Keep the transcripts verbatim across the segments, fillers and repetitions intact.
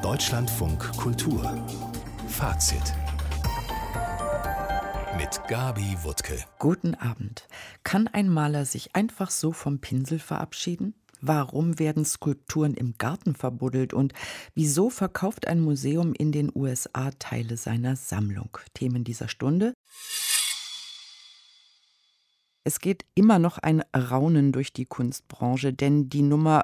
Deutschlandfunk Kultur Fazit mit Gabi Wuttke. Guten Abend. Kann ein Maler sich einfach so vom Pinsel verabschieden? Warum werden Skulpturen im Garten verbuddelt und wieso verkauft ein Museum in den U S A Teile seiner Sammlung? Themen dieser Stunde. Es geht immer noch ein Raunen durch die Kunstbranche, denn die Nummer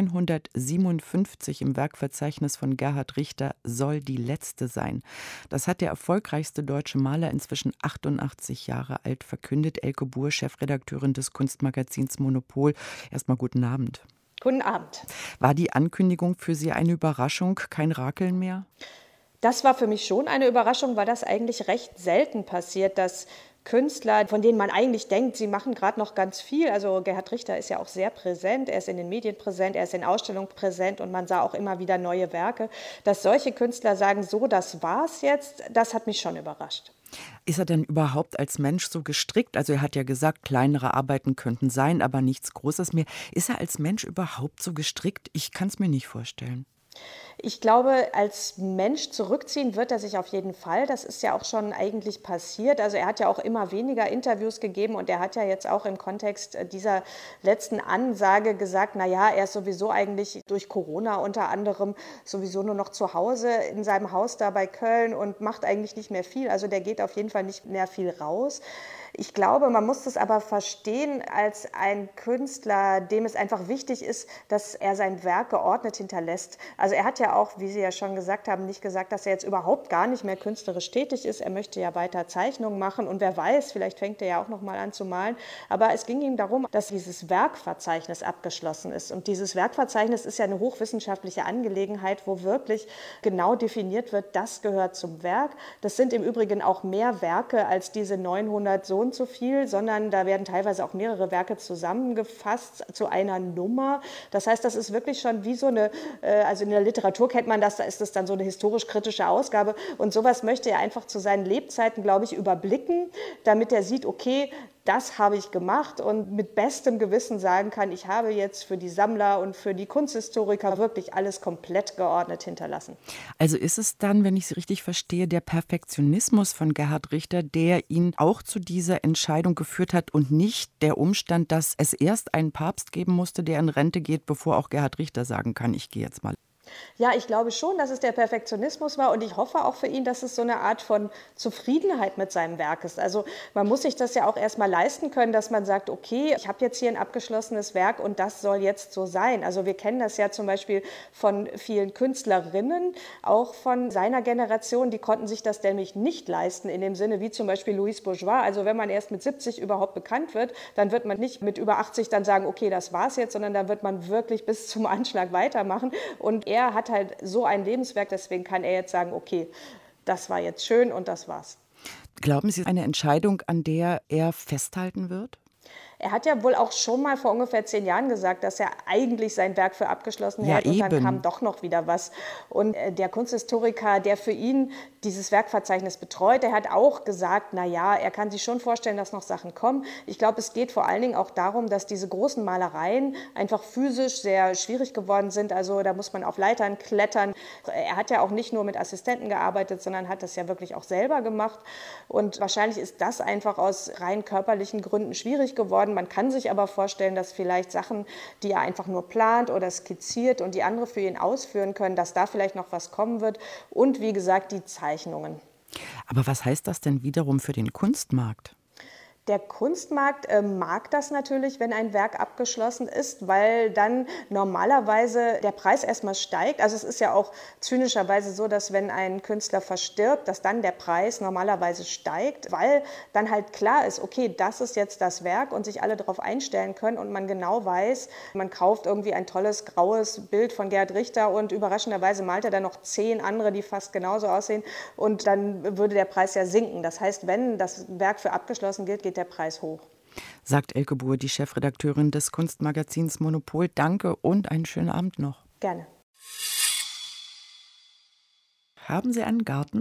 neunhundertsiebenundfünfzig im Werkverzeichnis von Gerhard Richter soll die letzte sein. Das hat der erfolgreichste deutsche Maler, inzwischen achtundachtzig Jahre alt, verkündet. Elke Buhr, Chefredakteurin des Kunstmagazins Monopol. Erstmal guten Abend. Guten Abend. War die Ankündigung für Sie eine Überraschung, kein Rakeln mehr? Das war für mich schon eine Überraschung, weil das eigentlich recht selten passiert, dass Künstler, von denen man eigentlich denkt, sie machen gerade noch ganz viel. Also Gerhard Richter ist ja auch sehr präsent, er ist in den Medien präsent, er ist in Ausstellungen präsent und man sah auch immer wieder neue Werke. Dass solche Künstler sagen, so, das war's jetzt, das hat mich schon überrascht. Ist er denn überhaupt als Mensch so gestrickt? Also er hat ja gesagt, kleinere Arbeiten könnten sein, aber nichts Großes mehr. Ist er als Mensch überhaupt so gestrickt? Ich kann es mir nicht vorstellen. Ich glaube, als Mensch zurückziehen wird er sich auf jeden Fall. Das ist ja auch schon eigentlich passiert. Also er hat ja auch immer weniger Interviews gegeben und er hat ja jetzt auch im Kontext dieser letzten Ansage gesagt, na ja, er ist sowieso eigentlich durch Corona unter anderem sowieso nur noch zu Hause in seinem Haus da bei Köln und macht eigentlich nicht mehr viel. Also der geht auf jeden Fall nicht mehr viel raus. Ich glaube, man muss das aber verstehen als ein Künstler, dem es einfach wichtig ist, dass er sein Werk geordnet hinterlässt. Also er hat ja auch, wie Sie ja schon gesagt haben, nicht gesagt, dass er jetzt überhaupt gar nicht mehr künstlerisch tätig ist. Er möchte ja weiter Zeichnungen machen und wer weiß, vielleicht fängt er ja auch noch mal an zu malen. Aber es ging ihm darum, dass dieses Werkverzeichnis abgeschlossen ist. Und dieses Werkverzeichnis ist ja eine hochwissenschaftliche Angelegenheit, wo wirklich genau definiert wird, das gehört zum Werk. Das sind im Übrigen auch mehr Werke als diese neunhundert so und so viel, sondern da werden teilweise auch mehrere Werke zusammengefasst zu einer Nummer. Das heißt, das ist wirklich schon wie so eine, also in der Literatur kennt man das, da ist das dann so eine historisch-kritische Ausgabe und sowas möchte er einfach zu seinen Lebzeiten, glaube ich, überblicken, damit er sieht, okay, das habe ich gemacht und mit bestem Gewissen sagen kann, ich habe jetzt für die Sammler und für die Kunsthistoriker wirklich alles komplett geordnet hinterlassen. Also ist es dann, wenn ich Sie richtig verstehe, der Perfektionismus von Gerhard Richter, der ihn auch zu dieser Entscheidung geführt hat und nicht der Umstand, dass es erst einen Papst geben musste, der in Rente geht, bevor auch Gerhard Richter sagen kann, ich gehe jetzt mal. Ja, ich glaube schon, dass es der Perfektionismus war und ich hoffe auch für ihn, dass es so eine Art von Zufriedenheit mit seinem Werk ist. Also man muss sich das ja auch erstmal leisten können, dass man sagt, okay, ich habe jetzt hier ein abgeschlossenes Werk und das soll jetzt so sein. Also wir kennen das ja zum Beispiel von vielen Künstlerinnen, auch von seiner Generation, die konnten sich das nämlich nicht leisten in dem Sinne wie zum Beispiel Louise Bourgeois. Also wenn man erst mit siebzig überhaupt bekannt wird, dann wird man nicht mit über achtzig dann sagen, okay, das war's jetzt, sondern dann wird man wirklich bis zum Anschlag weitermachen und er hat halt so ein Lebenswerk, deswegen kann er jetzt sagen, okay, das war jetzt schön und das war's. Glauben Sie, eine Entscheidung, an der er festhalten wird? Er hat ja wohl auch schon mal vor ungefähr zehn Jahren gesagt, dass er eigentlich sein Werk für abgeschlossen ja, hält. Und eben. dann kam doch noch wieder was. Und der Kunsthistoriker, der für ihn dieses Werkverzeichnis betreut, der hat auch gesagt, na ja, er kann sich schon vorstellen, dass noch Sachen kommen. Ich glaube, es geht vor allen Dingen auch darum, dass diese großen Malereien einfach physisch sehr schwierig geworden sind. Also da muss man auf Leitern klettern. Er hat ja auch nicht nur mit Assistenten gearbeitet, sondern hat das ja wirklich auch selber gemacht. Und wahrscheinlich ist das einfach aus rein körperlichen Gründen schwierig geworden. Man kann sich aber vorstellen, dass vielleicht Sachen, die er einfach nur plant oder skizziert und die andere für ihn ausführen können, dass da vielleicht noch was kommen wird. Und wie gesagt, die Zeichnungen. Aber was heißt das denn wiederum für den Kunstmarkt? Der Kunstmarkt äh, mag das natürlich, wenn ein Werk abgeschlossen ist, weil dann normalerweise der Preis erstmal steigt. Also es ist ja auch zynischerweise so, dass wenn ein Künstler verstirbt, dass dann der Preis normalerweise steigt, weil dann halt klar ist, okay, das ist jetzt das Werk und sich alle darauf einstellen können und man genau weiß, man kauft irgendwie ein tolles graues Bild von Gerhard Richter und überraschenderweise malt er dann noch zehn andere, die fast genauso aussehen und dann würde der Preis ja sinken. Das heißt, wenn das Werk für abgeschlossen gilt, geht der Preis hoch. Sagt Elke Buhr, die Chefredakteurin des Kunstmagazins Monopol. Danke und einen schönen Abend noch. Gerne. Haben Sie einen Garten?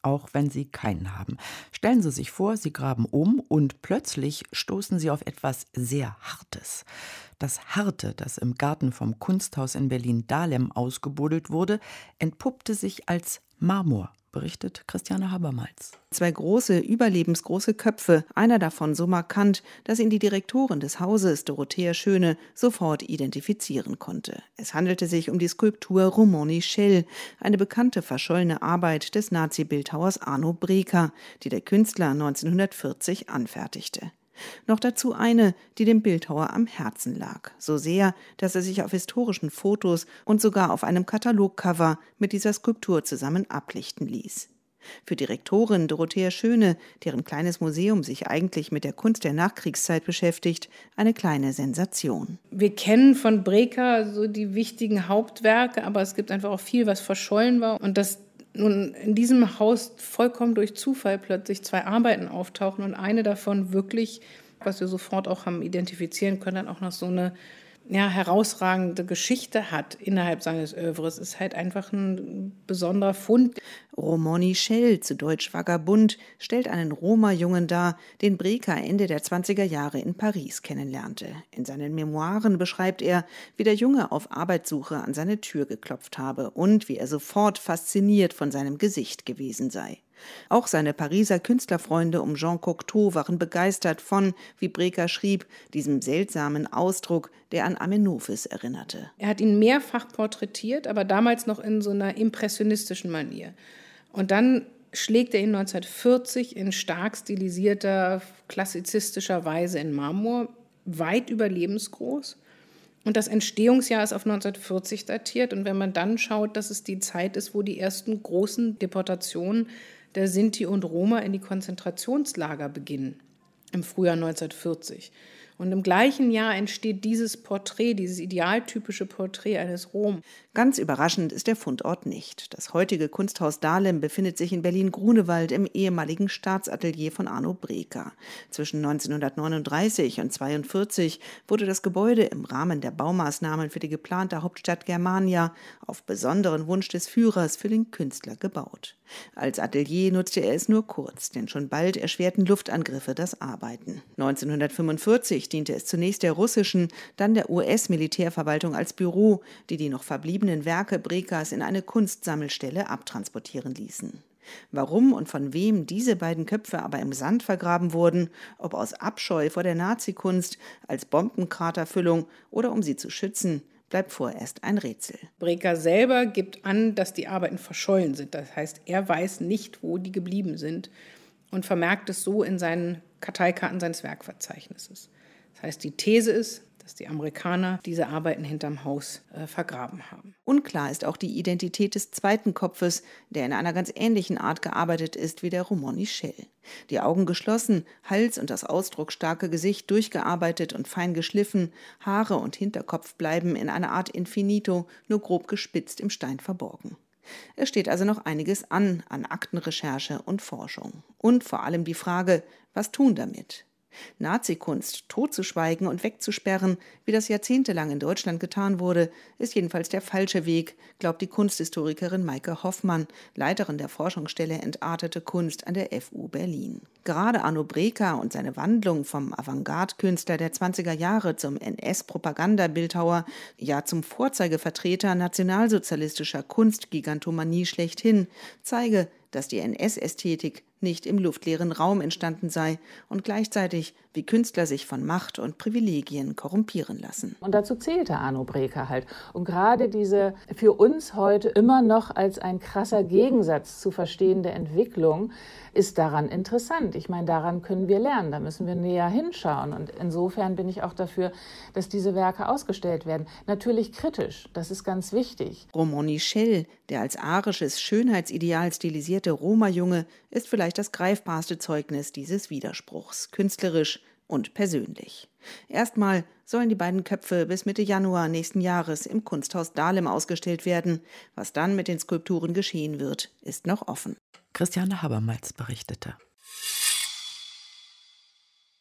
auch wenn Sie keinen haben. Stellen Sie sich vor, Sie graben um und plötzlich stoßen Sie auf etwas sehr Hartes. Das Harte, das im Garten vom Kunsthaus in Berlin-Dahlem ausgebuddelt wurde, entpuppte sich als Marmor, berichtet Christiane Habermals. Zwei große, überlebensgroße Köpfe, einer davon so markant, dass ihn die Direktorin des Hauses, Dorothea Schöne, sofort identifizieren konnte. Es handelte sich um die Skulptur Romani Schell, eine bekannte verschollene Arbeit des Nazi-Bildhauers Arno Breker, die der Künstler neunzehnhundertvierzig anfertigte. Noch dazu eine, die dem Bildhauer am Herzen lag. So sehr, dass er sich auf historischen Fotos und sogar auf einem Katalogcover mit dieser Skulptur zusammen ablichten ließ. Für Direktorin Dorothea Schöne, deren kleines Museum sich eigentlich mit der Kunst der Nachkriegszeit beschäftigt, eine kleine Sensation. Wir kennen von Breker so die wichtigen Hauptwerke, aber es gibt einfach auch viel, was verschollen war. Und dass nun in diesem Haus vollkommen durch Zufall plötzlich zwei Arbeiten auftauchen und eine davon wirklich, was wir sofort auch haben identifizieren können, dann auch noch so eine ja, herausragende Geschichte hat innerhalb seines Œuvres, ist halt einfach ein besonderer Fund. Romani Schell, zu Deutsch Vagabund, stellt einen Roma-Jungen dar, den Breker Ende der zwanziger Jahre in Paris kennenlernte. In seinen Memoiren beschreibt er, wie der Junge auf Arbeitssuche an seine Tür geklopft habe und wie er sofort fasziniert von seinem Gesicht gewesen sei. Auch seine Pariser Künstlerfreunde um Jean Cocteau waren begeistert von, wie Breker schrieb, diesem seltsamen Ausdruck, der an Amenophis erinnerte. Er hat ihn mehrfach porträtiert, aber damals noch in so einer impressionistischen Manier. Und dann schlägt er ihn neunzehnhundertvierzig in stark stilisierter, klassizistischer Weise in Marmor, weit überlebensgroß. Und das Entstehungsjahr ist auf neunzehnhundertvierzig datiert. Und wenn man dann schaut, dass es die Zeit ist, wo die ersten großen Deportationen der Sinti und Roma in die Konzentrationslager beginnen, im Frühjahr neunzehnhundertvierzig. Und im gleichen Jahr entsteht dieses Porträt, dieses idealtypische Porträt eines Rom. Ganz überraschend ist der Fundort nicht. Das heutige Kunsthaus Dahlem befindet sich in Berlin-Grunewald im ehemaligen Staatsatelier von Arno Breker. Zwischen neunzehnhundertneununddreißig und zweiundvierzig wurde das Gebäude im Rahmen der Baumaßnahmen für die geplante Hauptstadt Germania auf besonderen Wunsch des Führers für den Künstler gebaut. Als Atelier nutzte er es nur kurz, denn schon bald erschwerten Luftangriffe das Arbeiten. neunzehnhundertfünfundvierzig diente es zunächst der russischen, dann der U S-Militärverwaltung als Büro, die die noch verbliebenen Werke Brekers in eine Kunstsammelstelle abtransportieren ließen. Warum und von wem diese beiden Köpfe aber im Sand vergraben wurden, ob aus Abscheu vor der Nazikunst, als Bombenkraterfüllung oder um sie zu schützen, bleibt vorerst ein Rätsel. Breker selber gibt an, dass die Arbeiten verschollen sind. Das heißt, er weiß nicht, wo die geblieben sind und vermerkt es so in seinen Karteikarten seines Werkverzeichnisses. Das heißt, die These ist, dass die Amerikaner diese Arbeiten hinterm Haus äh, vergraben haben. Unklar ist auch die Identität des zweiten Kopfes, der in einer ganz ähnlichen Art gearbeitet ist wie der Romani Schell. Die Augen geschlossen, Hals und das ausdrucksstarke Gesicht durchgearbeitet und fein geschliffen, Haare und Hinterkopf bleiben in einer Art Infinito, nur grob gespitzt im Stein verborgen. Es steht also noch einiges an, an Aktenrecherche und Forschung. Und vor allem die Frage, was tun damit? Nazikunst totzuschweigen und wegzusperren, wie das jahrzehntelang in Deutschland getan wurde, ist jedenfalls der falsche Weg, glaubt die Kunsthistorikerin Maike Hoffmann, Leiterin der Forschungsstelle Entartete Kunst an der F U Berlin. Gerade Arno Breker und seine Wandlung vom Avantgarde-Künstler der zwanziger Jahre zum N S-Propagandabildhauer, ja zum Vorzeigevertreter nationalsozialistischer Kunstgigantomanie schlechthin, zeige, dass die N S-Ästhetik nicht im luftleeren Raum entstanden sei und gleichzeitig, wie Künstler sich von Macht und Privilegien korrumpieren lassen. Und dazu zählte Arno Breker halt. Und gerade diese für uns heute immer noch als ein krasser Gegensatz zu verstehende Entwicklung ist daran interessant. Ich meine, daran können wir lernen, da müssen wir näher hinschauen. Und insofern bin ich auch dafür, dass diese Werke ausgestellt werden. Natürlich kritisch, das ist ganz wichtig. Romani Schell, der als arisches Schönheitsideal stilisierte Roma-Junge, ist vielleicht das greifbarste Zeugnis dieses Widerspruchs, künstlerisch und persönlich. Erstmal sollen die beiden Köpfe bis Mitte Januar nächsten Jahres im Kunsthaus Dahlem ausgestellt werden. Was dann mit den Skulpturen geschehen wird, ist noch offen. Christiane Habermals berichtete.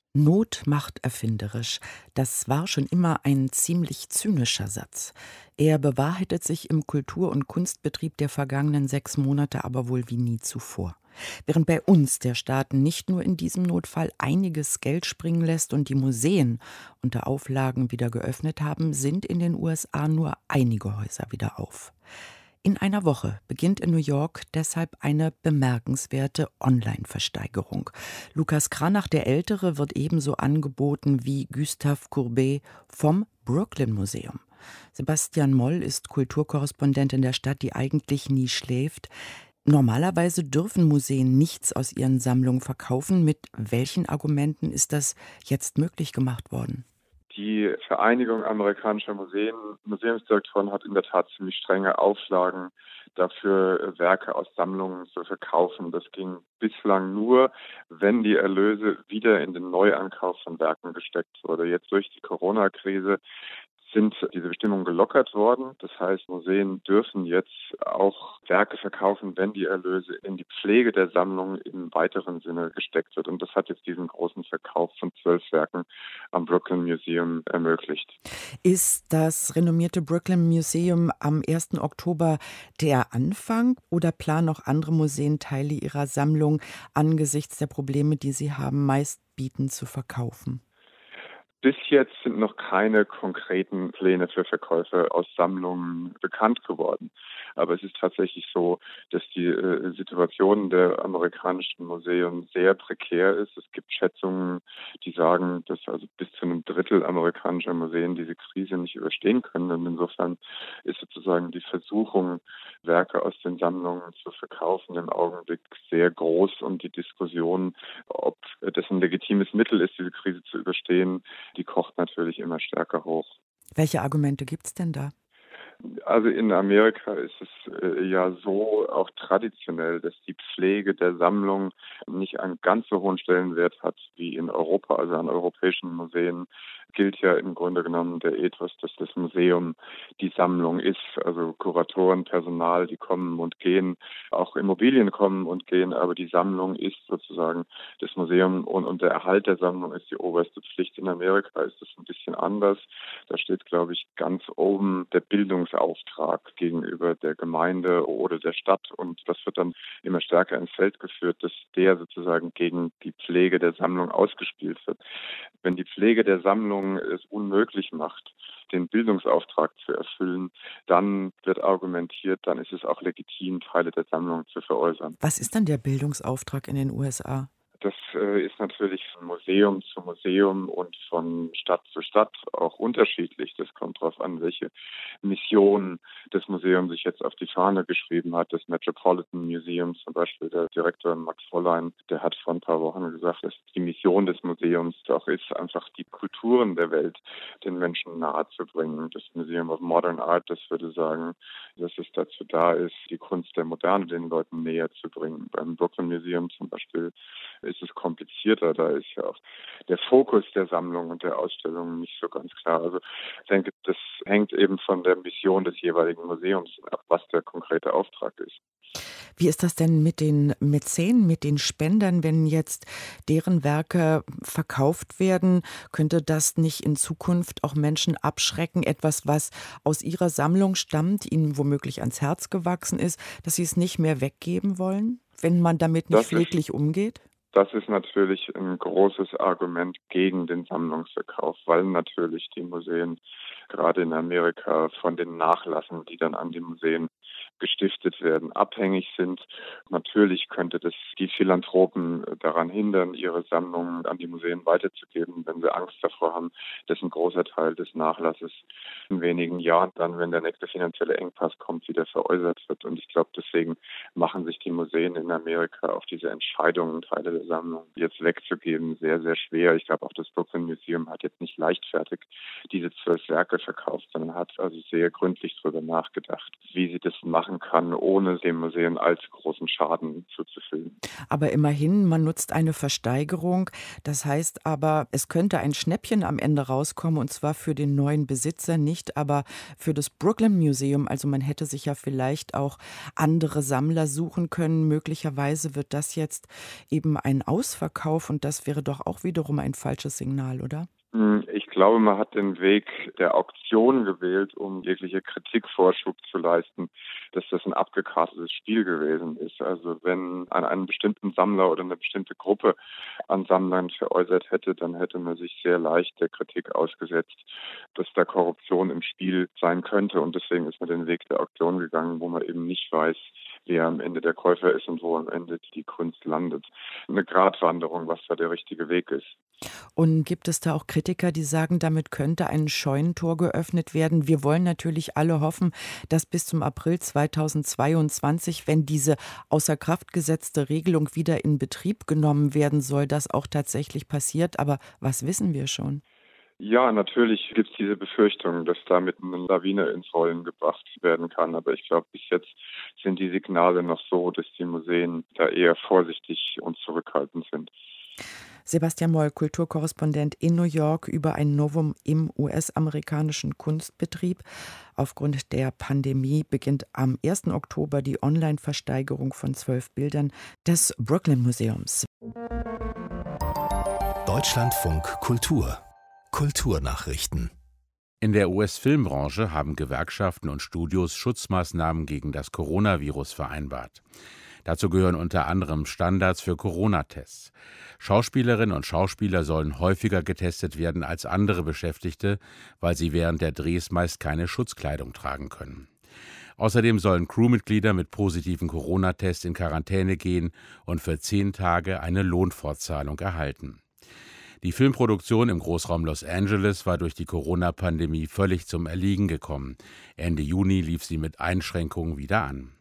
Not macht erfinderisch. Das war schon immer ein ziemlich zynischer Satz. Er bewahrheitet sich im Kultur- und Kunstbetrieb der vergangenen sechs Monate aber wohl wie nie zuvor. Während bei uns der Staat nicht nur in diesem Notfall einiges Geld springen lässt und die Museen unter Auflagen wieder geöffnet haben, sind in den U S A nur einige Häuser wieder auf. In einer Woche beginnt in New York deshalb eine bemerkenswerte Online-Versteigerung. Lukas Cranach der Ältere wird ebenso angeboten wie Gustave Courbet vom Brooklyn Museum. Sebastian Moll ist Kulturkorrespondent in der Stadt, die eigentlich nie schläft. Normalerweise dürfen Museen nichts aus ihren Sammlungen verkaufen. Mit welchen Argumenten ist das jetzt möglich gemacht worden? Die Vereinigung amerikanischer Museen, Museumsdirektoren hat in der Tat ziemlich strenge Auflagen dafür, Werke aus Sammlungen zu verkaufen. Das ging bislang nur, wenn die Erlöse wieder in den Neuankauf von Werken gesteckt wurde. Jetzt durch die Corona-Krise sind diese Bestimmungen gelockert worden. Das heißt, Museen dürfen jetzt auch Werke verkaufen, wenn die Erlöse in die Pflege der Sammlung im weiteren Sinne gesteckt wird. Und das hat jetzt diesen großen Verkauf von zwölf Werken am Brooklyn Museum ermöglicht. Ist das renommierte Brooklyn Museum am ersten Oktober der Anfang oder planen auch andere Museen Teile ihrer Sammlung angesichts der Probleme, die sie haben, meistbieten zu verkaufen? Bis jetzt sind noch keine konkreten Pläne für Verkäufe aus Sammlungen bekannt geworden. Aber es ist tatsächlich so, dass die äh, Situation der amerikanischen Museen sehr prekär ist. Es gibt Schätzungen, die sagen, dass also bis zu einem Drittel amerikanischer Museen diese Krise nicht überstehen können. Und insofern ist sozusagen die Versuchung, Werke aus den Sammlungen zu verkaufen, im Augenblick sehr groß. Und die Diskussion, ob das ein legitimes Mittel ist, diese Krise zu überstehen, die kocht natürlich immer stärker hoch. Welche Argumente gibt es denn da? Also in Amerika ist es äh, ja so auch traditionell, dass die Pflege der Sammlung nicht einen ganz so hohen Stellenwert hat wie in Europa. Also an europäischen Museen gilt ja im Grunde genommen der Ethos, dass das Museum die Sammlung ist. Also Kuratoren, Personal, die kommen und gehen, auch Immobilien kommen und gehen, aber die Sammlung ist sozusagen das Museum und, und der Erhalt der Sammlung ist die oberste Pflicht. In Amerika ist das ein bisschen anders. Da steht, glaube ich, ganz oben der Bildungsauftrag gegenüber der Gemeinde oder der Stadt und das wird dann immer stärker ins Feld geführt, dass der sozusagen gegen die Pflege der Sammlung ausgespielt wird. Wenn die Pflege der Sammlung es unmöglich macht, den Bildungsauftrag zu erfüllen, dann wird argumentiert, dann ist es auch legitim, Teile der Sammlung zu veräußern. Was ist dann der Bildungsauftrag in den U S A? Das äh, ist natürlich von Museum zu Museum und von Stadt zu Stadt auch unterschiedlich. Das kommt darauf an, welche Mission das Museum sich jetzt auf die Fahne geschrieben hat. Das Metropolitan Museum zum Beispiel, der Direktor Max Fräulein, der hat vor ein paar Wochen gesagt, dass die Mission des Museums doch ist, einfach die Kulturen der Welt den Menschen nahezubringen. Das Museum of Modern Art, das würde sagen, dass es dazu da ist, die Kunst der Moderne den Leuten näher zu bringen. Beim Brooklyn Museum zum Beispiel ist es komplizierter. Da ist ja auch der Fokus der Sammlung und der Ausstellung nicht so ganz klar. Also ich denke, das hängt eben von der Mission des jeweiligen Museums ab, was der konkrete Auftrag ist. Wie ist das denn mit den Mäzenen, mit den Spendern, wenn jetzt deren Werke verkauft werden? Könnte das nicht in Zukunft auch Menschen abschrecken, etwas, was aus ihrer Sammlung stammt, ihnen womöglich ans Herz gewachsen ist, dass sie es nicht mehr weggeben wollen, wenn man damit nicht pfleglich umgeht? Das ist natürlich ein großes Argument gegen den Sammlungsverkauf, weil natürlich die Museen gerade in Amerika von den Nachlassen, die dann an die Museen gestiftet werden, abhängig sind. Natürlich könnte das die Philanthropen daran hindern, ihre Sammlungen an die Museen weiterzugeben, wenn sie Angst davor haben, dass ein großer Teil des Nachlasses in wenigen Jahren dann, wenn der nächste finanzielle Engpass kommt, wieder veräußert wird. Und ich glaube, deswegen machen sich die Museen in Amerika auf diese Entscheidungen, Teile der Sammlung jetzt wegzugeben, sehr, sehr schwer. Ich glaube, auch das Brooklyn Museum hat jetzt nicht leichtfertig diese zwölf Werke verkauft, sondern hat also sehr gründlich darüber nachgedacht, wie sie das machen machen kann, ohne dem Museum allzu großen Schaden zuzufügen. Aber immerhin, man nutzt eine Versteigerung. Das heißt aber, es könnte ein Schnäppchen am Ende rauskommen, und zwar für den neuen Besitzer nicht, aber für das Brooklyn Museum. Also man hätte sich ja vielleicht auch andere Sammler suchen können. Möglicherweise wird das jetzt eben ein Ausverkauf, und das wäre doch auch wiederum ein falsches Signal, oder? Ich glaube, man hat den Weg der Auktion gewählt, um jegliche Kritik Vorschub zu leisten, dass das ein abgekartetes Spiel gewesen ist. Also wenn an einen bestimmten Sammler oder eine bestimmte Gruppe an Sammlern veräußert hätte, dann hätte man sich sehr leicht der Kritik ausgesetzt, dass da Korruption im Spiel sein könnte. Und deswegen ist man den Weg der Auktion gegangen, wo man eben nicht weiß, wer am Ende der Käufer ist und wo am Ende die Kunst landet. Eine Gratwanderung, was da der richtige Weg ist. Und gibt es da auch Kritiker, die sagen, damit könnte ein Scheunentor geöffnet werden? Wir wollen natürlich alle hoffen, dass bis zum April zweitausendzweiundzwanzig, wenn diese außer Kraft gesetzte Regelung wieder in Betrieb genommen werden soll, das auch tatsächlich passiert. Aber was wissen wir schon? Ja, natürlich gibt es diese Befürchtung, dass damit eine Lawine ins Rollen gebracht werden kann. Aber ich glaube, bis jetzt sind die Signale noch so, dass die Museen da eher vorsichtig und zurückhaltend sind. Sebastian Moll, Kulturkorrespondent in New York, über ein Novum im U S-amerikanischen Kunstbetrieb. Aufgrund der Pandemie beginnt am ersten Oktober die Online-Versteigerung von zwölf Bildern des Brooklyn Museums. Deutschlandfunk Kultur. Kulturnachrichten. In der U S-Filmbranche haben Gewerkschaften und Studios Schutzmaßnahmen gegen das Coronavirus vereinbart. Dazu gehören unter anderem Standards für Corona-Tests. Schauspielerinnen und Schauspieler sollen häufiger getestet werden als andere Beschäftigte, weil sie während der Drehs meist keine Schutzkleidung tragen können. Außerdem sollen Crewmitglieder mit positiven Corona-Tests in Quarantäne gehen und für zehn Tage eine Lohnfortzahlung erhalten. Die Filmproduktion im Großraum Los Angeles war durch die Corona-Pandemie völlig zum Erliegen gekommen. Ende Juni lief sie mit Einschränkungen wieder an.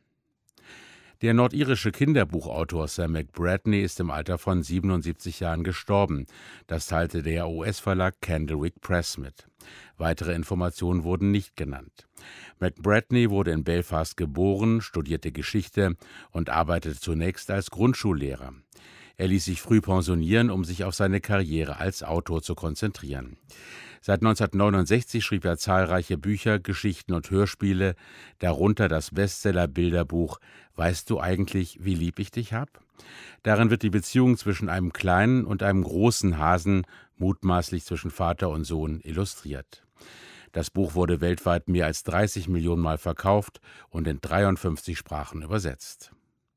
Der nordirische Kinderbuchautor Sam McBratney ist im Alter von siebenundsiebzig Jahren gestorben. Das teilte der U S-Verlag Candlewick Press mit. Weitere Informationen wurden nicht genannt. McBratney wurde in Belfast geboren, studierte Geschichte und arbeitete zunächst als Grundschullehrer. Er ließ sich früh pensionieren, um sich auf seine Karriere als Autor zu konzentrieren. Seit neunzehnhundertneunundsechzig schrieb er zahlreiche Bücher, Geschichten und Hörspiele, darunter das Bestseller-Bilderbuch »Weißt du eigentlich, wie lieb ich dich hab?« Darin wird die Beziehung zwischen einem kleinen und einem großen Hasen, mutmaßlich zwischen Vater und Sohn, illustriert. Das Buch wurde weltweit mehr als dreißig Millionen Mal verkauft und in dreiundfünfzig Sprachen übersetzt.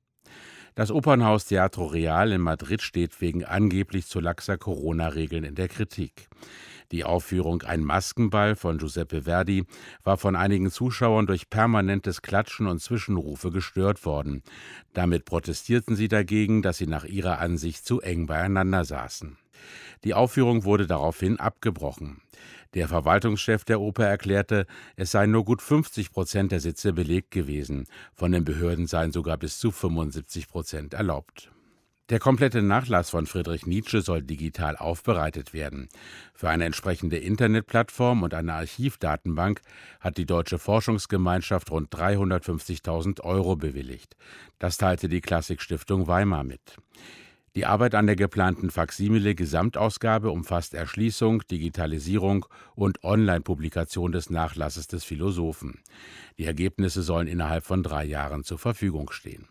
Das Opernhaus Teatro Real in Madrid steht wegen angeblich zu laxer Corona-Regeln in der Kritik. Die Aufführung Ein Maskenball von Giuseppe Verdi war von einigen Zuschauern durch permanentes Klatschen und Zwischenrufe gestört worden. Damit protestierten sie dagegen, dass sie nach ihrer Ansicht zu eng beieinander saßen. Die Aufführung wurde daraufhin abgebrochen. Der Verwaltungschef der Oper erklärte, es seien nur gut fünfzig Prozent der Sitze belegt gewesen. Von den Behörden seien sogar bis zu fünfundsiebzig Prozent erlaubt. Der komplette Nachlass von Friedrich Nietzsche soll digital aufbereitet werden. Für eine entsprechende Internetplattform und eine Archivdatenbank hat die Deutsche Forschungsgemeinschaft rund dreihundertfünfzigtausend Euro bewilligt. Das teilte die Klassikstiftung Weimar mit. Die Arbeit an der geplanten Faksimile-Gesamtausgabe umfasst Erschließung, Digitalisierung und Online-Publikation des Nachlasses des Philosophen. Die Ergebnisse sollen innerhalb von drei Jahren zur Verfügung stehen.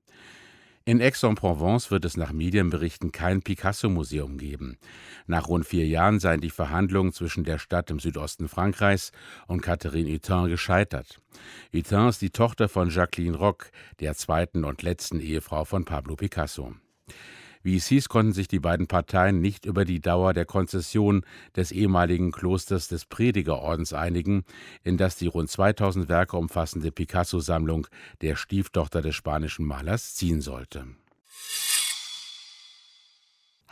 In Aix-en-Provence wird es nach Medienberichten kein Picasso-Museum geben. Nach rund vier Jahren seien die Verhandlungen zwischen der Stadt im Südosten Frankreichs und Catherine Hutin gescheitert. Hutin ist die Tochter von Jacqueline Roch, der zweiten und letzten Ehefrau von Pablo Picasso. Wie es hieß, konnten sich die beiden Parteien nicht über die Dauer der Konzession des ehemaligen Klosters des Predigerordens einigen, in das die rund zweitausend Werke umfassende Picasso-Sammlung der Stieftochter des spanischen Malers ziehen sollte.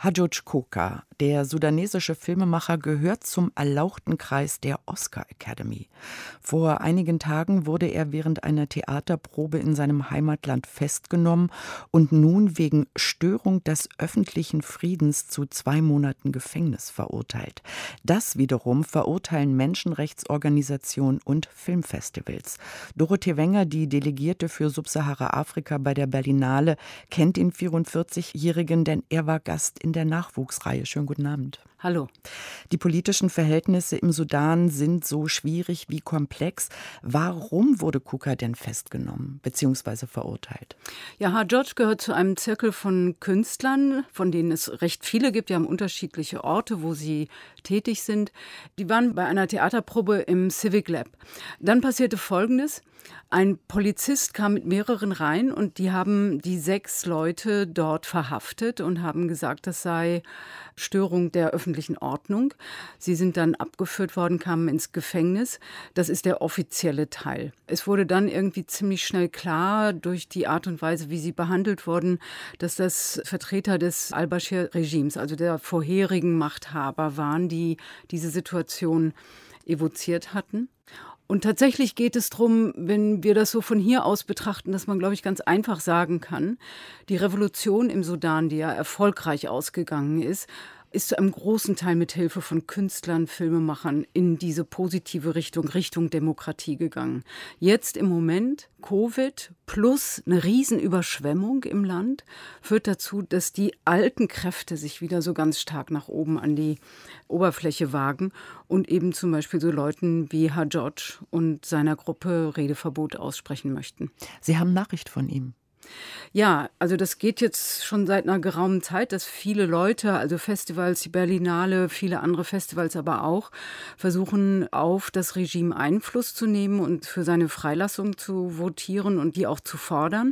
Hajooj Coker, der sudanesische Filmemacher, gehört zum erlauchten Kreis der Oscar Academy. Vor einigen Tagen wurde er während einer Theaterprobe in seinem Heimatland festgenommen und nun wegen Störung des öffentlichen Friedens zu zwei Monaten Gefängnis verurteilt. Das wiederum verurteilen Menschenrechtsorganisationen und Filmfestivals. Dorothee Wenger, die Delegierte für Subsahara-Afrika bei der Berlinale, kennt den vierundvierzigjährigen, denn er war Gast in der Nachwuchsreihe. Schönen guten Abend. Hallo. Die politischen Verhältnisse im Sudan sind so schwierig wie komplex. Warum wurde Coker denn festgenommen bzw. verurteilt? Ja, Hajooj gehört zu einem Zirkel von Künstlern, von denen es recht viele gibt. Die haben unterschiedliche Orte, wo sie tätig sind. Die waren bei einer Theaterprobe im Civic Lab. Dann passierte Folgendes. Ein Polizist kam mit mehreren rein und die haben die sechs Leute dort verhaftet und haben gesagt, das sei Störung der öffentlichen Ordnung. Sie sind dann abgeführt worden, kamen ins Gefängnis. Das ist der offizielle Teil. Es wurde dann irgendwie ziemlich schnell klar, durch die Art und Weise, wie sie behandelt wurden, dass das Vertreter des al-Bashir-Regimes, also der vorherigen Machthaber waren, die diese Situation evoziert hatten. Und tatsächlich geht es darum, wenn wir das so von hier aus betrachten, dass man, glaube ich, ganz einfach sagen kann, die Revolution im Sudan, die ja erfolgreich ausgegangen ist, ist zu einem großen Teil mit Hilfe von Künstlern, Filmemachern in diese positive Richtung, Richtung Demokratie gegangen. Jetzt im Moment Covid plus eine Riesenüberschwemmung im Land führt dazu, dass die alten Kräfte sich wieder so ganz stark nach oben an die Oberfläche wagen und eben zum Beispiel so Leuten wie Hajooj und seiner Gruppe Redeverbot aussprechen möchten. Sie haben Nachricht von ihm. Ja, also das geht jetzt schon seit einer geraumen Zeit, dass viele Leute, also Festivals, die Berlinale, viele andere Festivals aber auch, versuchen auf das Regime Einfluss zu nehmen und für seine Freilassung zu votieren und die auch zu fordern.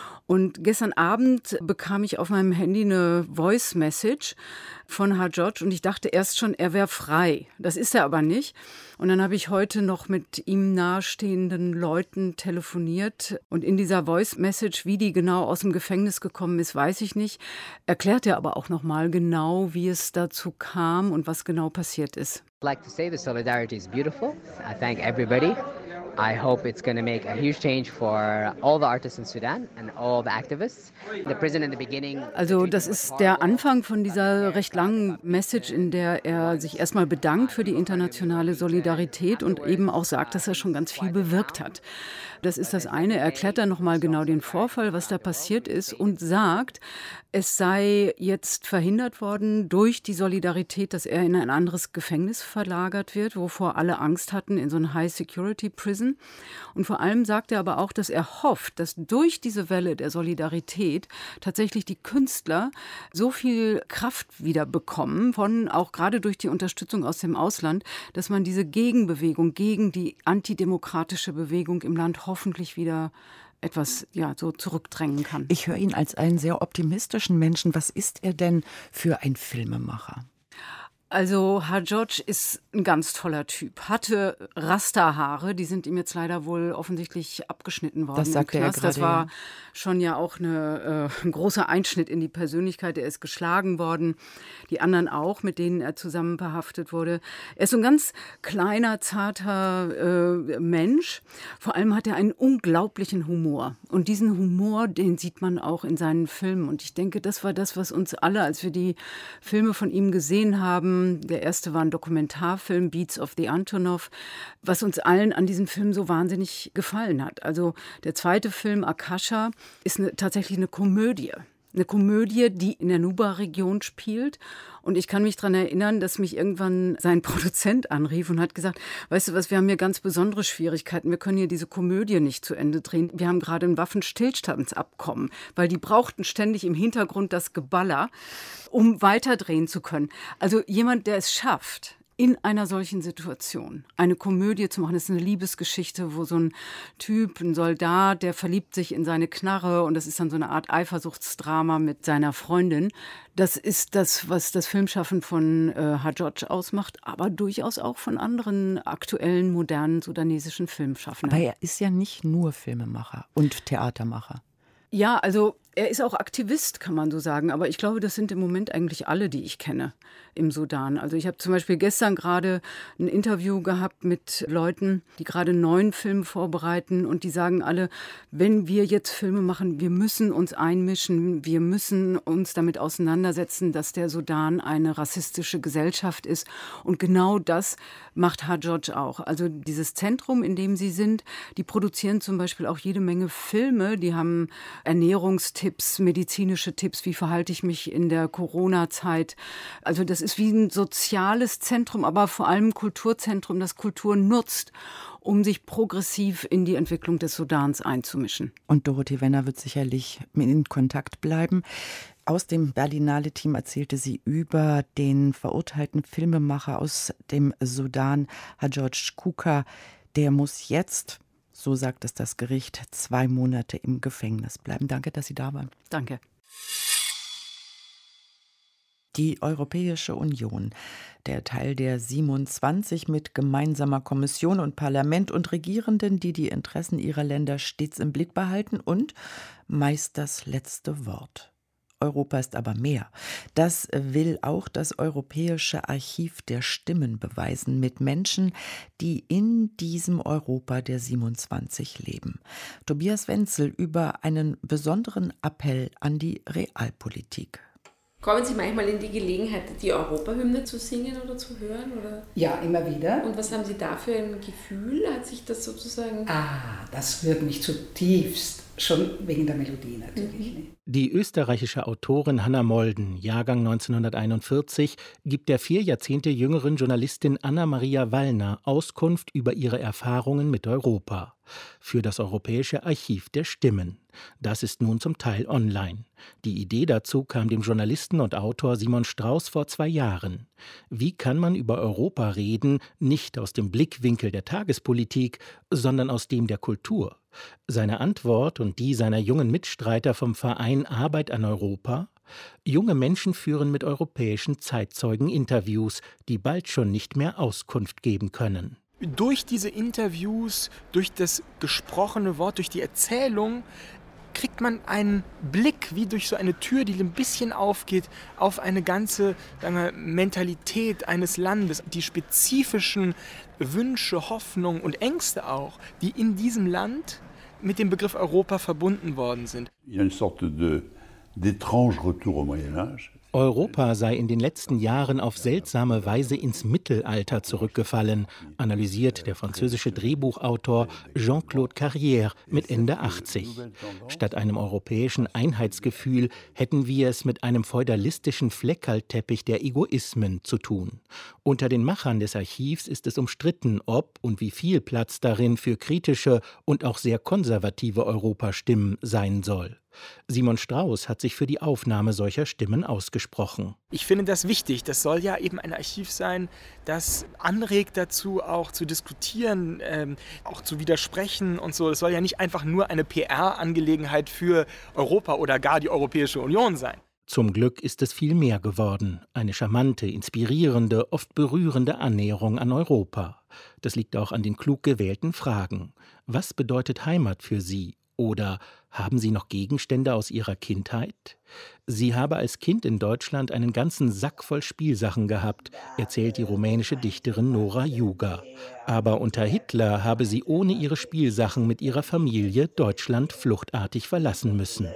Und gestern Abend bekam ich auf meinem Handy eine Voice-Message von Hajooj und ich dachte erst schon, er wäre frei. Das ist er aber nicht. Und dann habe ich heute noch mit ihm nahestehenden Leuten telefoniert. Und in dieser Voice-Message, wie die genau aus dem Gefängnis gekommen ist, weiß ich nicht. Erklärt er aber auch noch mal genau, wie es dazu kam und was genau passiert ist. I'd like to say the solidarity is beautiful. I thank everybody. I hope it's going to make a huge change for all the artists in Sudan and all the activists. The prison in the beginning. Also das ist der Anfang von dieser recht langen Message, in der er sich erstmal bedankt für die internationale Solidarität und eben auch sagt, dass er schon ganz viel bewirkt hat. Das ist das eine. Er erklärt dann nochmal genau den Vorfall, was da passiert ist und sagt, es sei jetzt verhindert worden durch die Solidarität, dass er in ein anderes Gefängnis verlagert wird, wovor alle Angst hatten, in so ein High-Security-Prison. Und vor allem sagt er aber auch, dass er hofft, dass durch diese Welle der Solidarität tatsächlich die Künstler so viel Kraft wieder bekommen, von auch gerade durch die Unterstützung aus dem Ausland, dass man diese Gegenbewegung gegen die antidemokratische Bewegung im Land hoffentlich wieder etwas ja, so zurückdrängen kann. Ich höre ihn als einen sehr optimistischen Menschen. Was ist er denn für ein Filmemacher? Also Hajooj ist ein ganz toller Typ. Hatte Rasta-Haare, die sind ihm jetzt leider wohl offensichtlich abgeschnitten worden. Das sagte er gerade. Das war schon ja auch eine, äh, ein großer Einschnitt in die Persönlichkeit. Er ist geschlagen worden, die anderen auch, mit denen er zusammen verhaftet wurde. Er ist so ein ganz kleiner, zarter äh, Mensch. Vor allem hat er einen unglaublichen Humor. Und diesen Humor, den sieht man auch in seinen Filmen. Und ich denke, das war das, was uns alle, als wir die Filme von ihm gesehen haben, der erste war ein Dokumentarfilm, Beats of the Antonov, was uns allen an diesem Film so wahnsinnig gefallen hat. Also der zweite Film, Akasha, ist eine, tatsächlich eine Komödie. Eine Komödie, die in der Nuba-Region spielt. Und ich kann mich daran erinnern, dass mich irgendwann sein Produzent anrief und hat gesagt, weißt du was, wir haben hier ganz besondere Schwierigkeiten. Wir können hier diese Komödie nicht zu Ende drehen. Wir haben gerade ein Waffenstillstandsabkommen, weil die brauchten ständig im Hintergrund das Geballer, um weiterdrehen zu können. Also jemand, der es schafft, in einer solchen Situation eine Komödie zu machen. Das ist eine Liebesgeschichte, wo so ein Typ, ein Soldat, der verliebt sich in seine Knarre und das ist dann so eine Art Eifersuchtsdrama mit seiner Freundin. Das ist das, was das Filmschaffen von äh, Hajooj ausmacht, aber durchaus auch von anderen aktuellen, modernen sudanesischen Filmschaffenden. Aber er ist ja nicht nur Filmemacher und Theatermacher. Ja, also Er ist auch Aktivist, kann man so sagen. Aber ich glaube, das sind im Moment eigentlich alle, die ich kenne im Sudan. Also ich habe zum Beispiel gestern gerade ein Interview gehabt mit Leuten, die gerade einen neuen Film vorbereiten. Und die sagen alle, wenn wir jetzt Filme machen, wir müssen uns einmischen. Wir müssen uns damit auseinandersetzen, dass der Sudan eine rassistische Gesellschaft ist. Und genau das macht Hajjodj auch. Also dieses Zentrum, in dem sie sind, die produzieren zum Beispiel auch jede Menge Filme. Die haben Ernährungstipps, medizinische Tipps, wie verhalte ich mich in der Corona-Zeit. Also das ist wie ein soziales Zentrum, aber vor allem ein Kulturzentrum, das Kultur nutzt, um sich progressiv in die Entwicklung des Sudans einzumischen. Und Dorothee Wenner wird sicherlich in Kontakt bleiben. Aus dem Berlinale-Team erzählte sie über den verurteilten Filmemacher aus dem Sudan, Hajjodj Kuka. Der muss jetzt, so sagt es das Gericht, zwei Monate im Gefängnis bleiben. Danke, dass Sie da waren. Danke. Die Europäische Union, der Teil der siebenundzwanzig mit gemeinsamer Kommission und Parlament und Regierenden, die die Interessen ihrer Länder stets im Blick behalten und meist das letzte Wort. Europa ist aber mehr. Das will auch das Europäische Archiv der Stimmen beweisen, mit Menschen, die in diesem Europa der siebenundzwanzig leben. Tobias Wenzel über einen besonderen Appell an die Realpolitik. Kommen Sie manchmal in die Gelegenheit, die Europahymne zu singen oder zu hören? Oder? Ja, immer wieder. Und was haben Sie da für ein Gefühl? Hat sich das sozusagen... Ah, das rührt mich zutiefst. Schon wegen der Melodie natürlich. Mhm. Die österreichische Autorin Hanna Molden, Jahrgang neunzehnhunderteinundvierzig, gibt der vier Jahrzehnte jüngeren Journalistin Anna-Maria Wallner Auskunft über ihre Erfahrungen mit Europa. Für das Europäische Archiv der Stimmen. Das ist nun zum Teil online. Die Idee dazu kam dem Journalisten und Autor Simon Strauß vor zwei Jahren. Wie kann man über Europa reden, nicht aus dem Blickwinkel der Tagespolitik, sondern aus dem der Kultur? Seine Antwort und die seiner jungen Mitstreiter vom Verein Arbeit an Europa: Junge Menschen führen mit europäischen Zeitzeugen Interviews, die bald schon nicht mehr Auskunft geben können. Durch diese Interviews, durch das gesprochene Wort, durch die Erzählung kriegt man einen Blick, wie durch so eine Tür, die ein bisschen aufgeht, auf eine ganze, sagen wir, Mentalität eines Landes, die spezifischen Wünsche, Hoffnungen und Ängste auch, die in diesem Land mit dem Begriff Europa verbunden worden sind. Il y a une sorte de, d'étrange retour au Moyen Âge. Europa sei in den letzten Jahren auf seltsame Weise ins Mittelalter zurückgefallen, analysiert der französische Drehbuchautor Jean-Claude Carrière mit Ende achtzig. Statt einem europäischen Einheitsgefühl hätten wir es mit einem feudalistischen Fleckerlteppich der Egoismen zu tun. Unter den Machern des Archivs ist es umstritten, ob und wie viel Platz darin für kritische und auch sehr konservative Europastimmen sein soll. Simon Strauß hat sich für die Aufnahme solcher Stimmen ausgesprochen. Ich finde das wichtig. Das soll ja eben ein Archiv sein, das anregt dazu, auch zu diskutieren, ähm, auch zu widersprechen und so. Es soll ja nicht einfach nur eine P R-Angelegenheit für Europa oder gar die Europäische Union sein. Zum Glück ist es viel mehr geworden. Eine charmante, inspirierende, oft berührende Annäherung an Europa. Das liegt auch an den klug gewählten Fragen. Was bedeutet Heimat für Sie? Oder haben Sie noch Gegenstände aus Ihrer Kindheit? Sie habe als Kind in Deutschland einen ganzen Sack voll Spielsachen gehabt, erzählt die rumänische Dichterin Nora Juga. Aber unter Hitler habe sie ohne ihre Spielsachen mit ihrer Familie Deutschland fluchtartig verlassen müssen.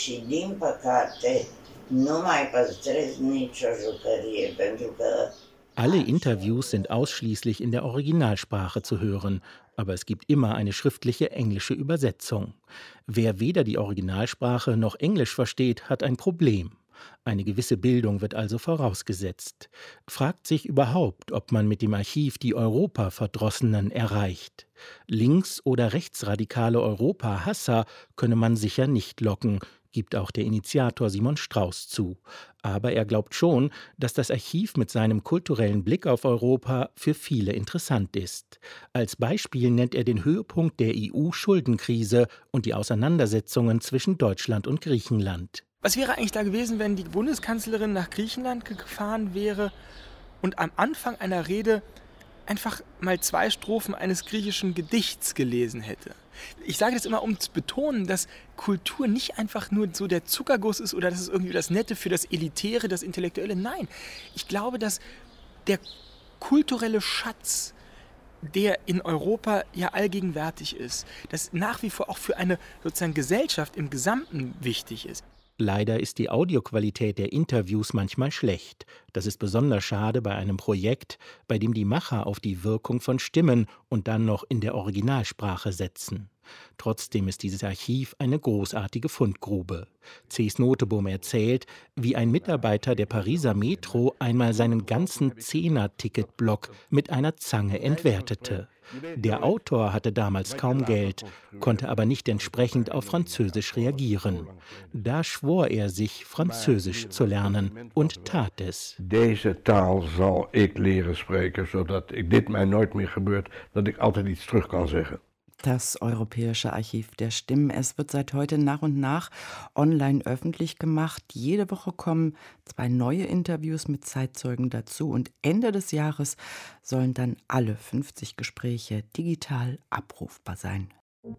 Alle Interviews sind ausschließlich in der Originalsprache zu hören, aber es gibt immer eine schriftliche englische Übersetzung. Wer weder die Originalsprache noch Englisch versteht, hat ein Problem. Eine gewisse Bildung wird also vorausgesetzt. Fragt sich überhaupt, ob man mit dem Archiv die Europa-Verdrossenen erreicht. Links- oder rechtsradikale Europa-Hasser könne man sicher nicht locken, gibt auch der Initiator Simon Strauß zu. Aber er glaubt schon, dass das Archiv mit seinem kulturellen Blick auf Europa für viele interessant ist. Als Beispiel nennt er den Höhepunkt der E U-Schuldenkrise und die Auseinandersetzungen zwischen Deutschland und Griechenland. Was wäre eigentlich da gewesen, wenn die Bundeskanzlerin nach Griechenland gefahren wäre und am Anfang einer Rede einfach mal zwei Strophen eines griechischen Gedichts gelesen hätte. Ich sage das immer, um zu betonen, dass Kultur nicht einfach nur so der Zuckerguss ist oder das ist irgendwie das Nette für das Elitäre, das Intellektuelle. Nein, ich glaube, dass der kulturelle Schatz, der in Europa ja allgegenwärtig ist, das nach wie vor auch für eine sozusagen Gesellschaft im Gesamten wichtig ist. Leider ist die Audioqualität der Interviews manchmal schlecht. Das ist besonders schade bei einem Projekt, bei dem die Macher auf die Wirkung von Stimmen und dann noch in der Originalsprache setzen. Trotzdem ist dieses Archiv eine großartige Fundgrube. Cees Noteboom erzählt, wie ein Mitarbeiter der Pariser Metro einmal seinen ganzen Zehner-Ticketblock mit einer Zange entwertete. Der Autor hatte damals kaum Geld, konnte aber nicht entsprechend auf Französisch reagieren. Da schwor er sich, Französisch zu lernen und tat es. Deze taal zal ik leren spreken, zodat ik dit mij nooit meer gebeurt, dat ik altijd iets terug kan zeggen. Das Europäische Archiv der Stimmen. Es wird seit heute nach und nach online öffentlich gemacht. Jede Woche kommen zwei neue Interviews mit Zeitzeugen dazu. Und Ende des Jahres sollen dann alle fünfzig Gespräche digital abrufbar sein.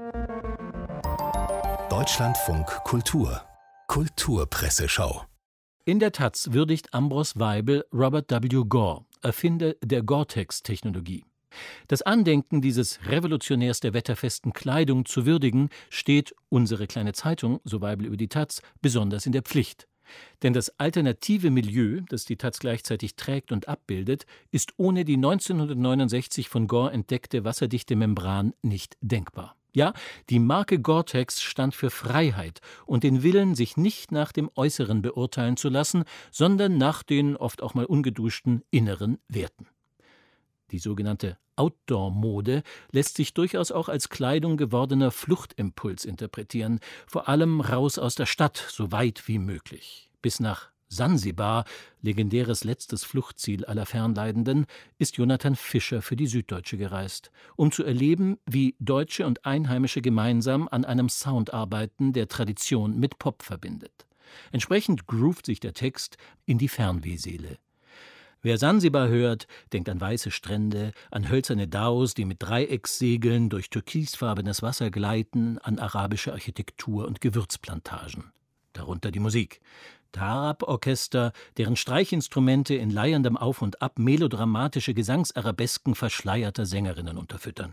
Deutschlandfunk Kultur. Kulturpresseschau. In der Taz würdigt Ambros Weibel Robert W. Gore, Erfinder der Gore-Tex-Technologie. Das Andenken dieses Revolutionärs der wetterfesten Kleidung zu würdigen, steht unsere kleine Zeitung, so Weibel über die Taz, besonders in der Pflicht. Denn das alternative Milieu, das die Taz gleichzeitig trägt und abbildet, ist ohne die neunzehnhundertneunundsechzig von Gore entdeckte wasserdichte Membran nicht denkbar. Ja, die Marke Gore-Tex stand für Freiheit und den Willen, sich nicht nach dem Äußeren beurteilen zu lassen, sondern nach den oft auch mal ungeduschten inneren Werten. Die sogenannte Outdoor-Mode lässt sich durchaus auch als Kleidung gewordener Fluchtimpuls interpretieren, vor allem raus aus der Stadt, so weit wie möglich. Bis nach Sansibar, legendäres letztes Fluchtziel aller Fernleidenden, ist Jonathan Fischer für die Süddeutsche gereist, um zu erleben, wie Deutsche und Einheimische gemeinsam an einem Sound arbeiten, der Tradition mit Pop verbindet. Entsprechend groovt sich der Text in die Fernwehseele. Wer Sansibar hört, denkt an weiße Strände, an hölzerne Daus, die mit Dreieckssegeln durch türkisfarbenes Wasser gleiten, an arabische Architektur und Gewürzplantagen. Darunter die Musik. Tarab-Orchester, deren Streichinstrumente in leierndem Auf und Ab melodramatische Gesangsarabesken verschleierter Sängerinnen unterfüttern.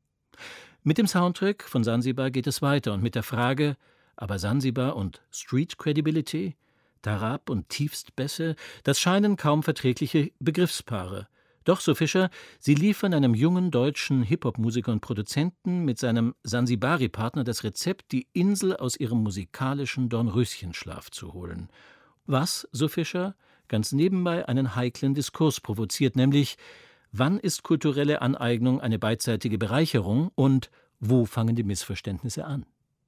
Mit dem Soundtrack von Sansibar geht es weiter und mit der Frage, aber Sansibar und Street Credibility? Tarab und Tiefstbässe, das scheinen kaum verträgliche Begriffspaare. Doch, so Fischer, sie liefern einem jungen deutschen Hip-Hop-Musiker und Produzenten mit seinem Sansibari-Partner das Rezept, die Insel aus ihrem musikalischen Dornröschenschlaf zu holen. Was, so Fischer, ganz nebenbei einen heiklen Diskurs provoziert, nämlich: Wann ist kulturelle Aneignung eine beidseitige Bereicherung und wo fangen die Missverständnisse an?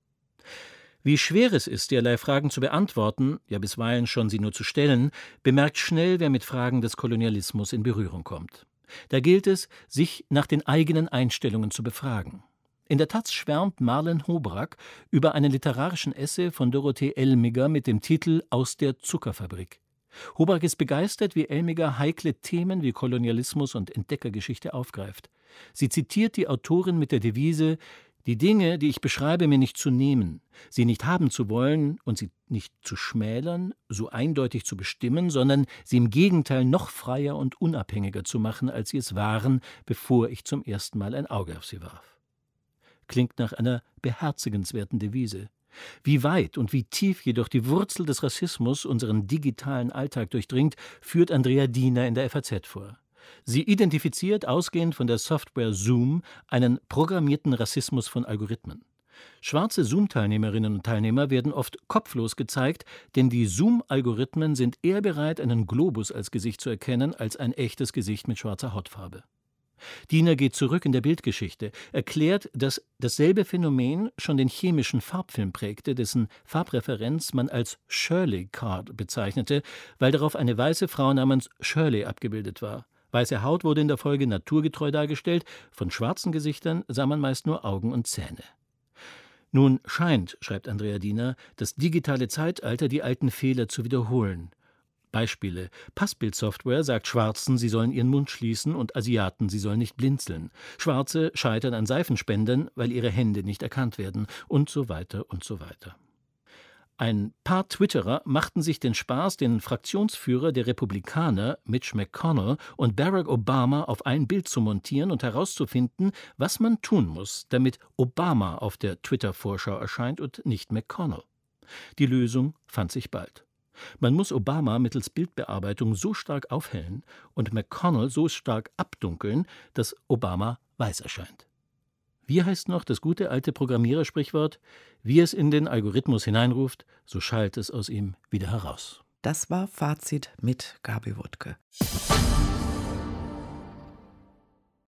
Wie schwer es ist, derlei Fragen zu beantworten, ja bisweilen schon sie nur zu stellen, bemerkt schnell, wer mit Fragen des Kolonialismus in Berührung kommt. Da gilt es, sich nach den eigenen Einstellungen zu befragen. In der Taz schwärmt Marlen Hobrack über einen literarischen Essay von Dorothee Elmiger mit dem Titel »Aus der Zuckerfabrik«. Hobrack ist begeistert, wie Elmiger heikle Themen wie Kolonialismus und Entdeckergeschichte aufgreift. Sie zitiert die Autorin mit der Devise: Die Dinge, die ich beschreibe, mir nicht zu nehmen, sie nicht haben zu wollen und sie nicht zu schmälern, so eindeutig zu bestimmen, sondern sie im Gegenteil noch freier und unabhängiger zu machen, als sie es waren, bevor ich zum ersten Mal ein Auge auf sie warf. Klingt nach einer beherzigenswerten Devise. Wie weit und wie tief jedoch die Wurzel des Rassismus unseren digitalen Alltag durchdringt, führt Andrea Diener in der F A Z vor. Sie identifiziert, ausgehend von der Software Zoom, einen programmierten Rassismus von Algorithmen. Schwarze Zoom-Teilnehmerinnen und Teilnehmer werden oft kopflos gezeigt, denn die Zoom-Algorithmen sind eher bereit, einen Globus als Gesicht zu erkennen, als ein echtes Gesicht mit schwarzer Hautfarbe. Diener geht zurück in der Bildgeschichte, erklärt, dass dasselbe Phänomen schon den chemischen Farbfilm prägte, dessen Farbreferenz man als Shirley Card bezeichnete, weil darauf eine weiße Frau namens Shirley abgebildet war. Weiße Haut wurde in der Folge naturgetreu dargestellt, von schwarzen Gesichtern sah man meist nur Augen und Zähne. Nun scheint, schreibt Andrea Diener, das digitale Zeitalter die alten Fehler zu wiederholen. Beispiele: Passbildsoftware sagt Schwarzen, sie sollen ihren Mund schließen, und Asiaten, sie sollen nicht blinzeln. Schwarze scheitern an Seifenspendern, weil ihre Hände nicht erkannt werden, und so weiter und so weiter. Ein paar Twitterer machten sich den Spaß, den Fraktionsführer der Republikaner, Mitch McConnell, und Barack Obama auf ein Bild zu montieren und herauszufinden, was man tun muss, damit Obama auf der Twitter-Vorschau erscheint und nicht McConnell. Die Lösung fand sich bald. Man muss Obama mittels Bildbearbeitung so stark aufhellen und McConnell so stark abdunkeln, dass Obama weiß erscheint. Wie heißt noch das gute alte Programmierersprichwort? Wie es in den Algorithmus hineinruft, so schallt es aus ihm wieder heraus. Das war Fazit mit Gabi Wuttke.